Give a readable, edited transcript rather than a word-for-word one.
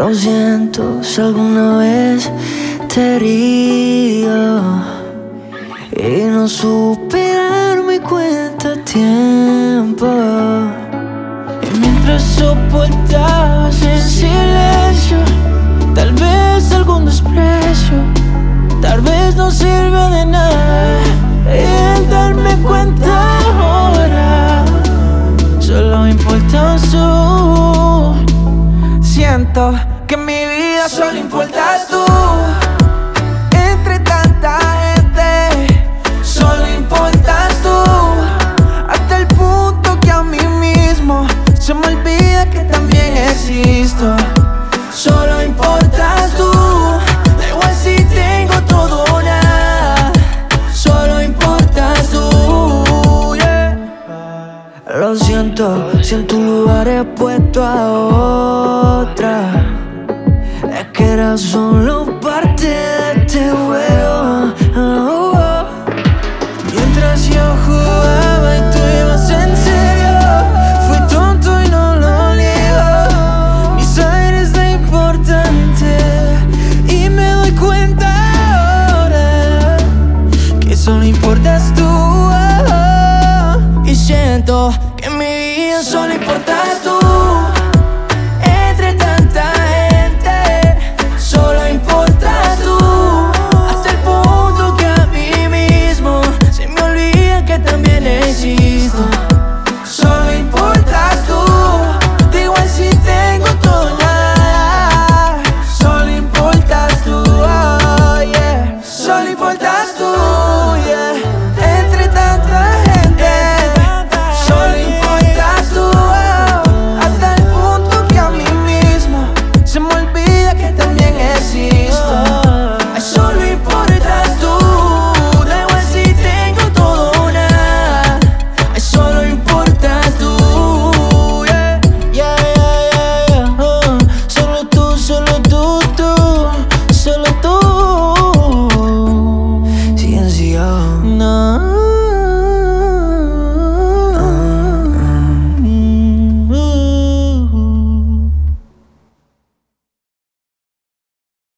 Lo siento si alguna vez te herido y no supe darme cuenta a tiempo. Y mientras soportabas en silencio, tal vez algún desprecio, tal vez no sirve de nada. Y el darme cuenta ahora solo importas tú. Siento que en mi vida solo importas tú. Entre tanta gente solo importas tú, hasta el punto que a mí mismo se me olvida que también existo. Solo importas tú. Da igual si tengo todo o nada, solo importas tú, yeah. Lo siento si en tu lugar he puesto a otra. Es que era solo parte de este juego. Oh, oh. Mientras yo jugaba y tú ibas en serio, fui tonto y no lo niego. Mis aires de importante y me doy cuenta ahora que solo importas tú. Y siento que en mi vida solo importas tú.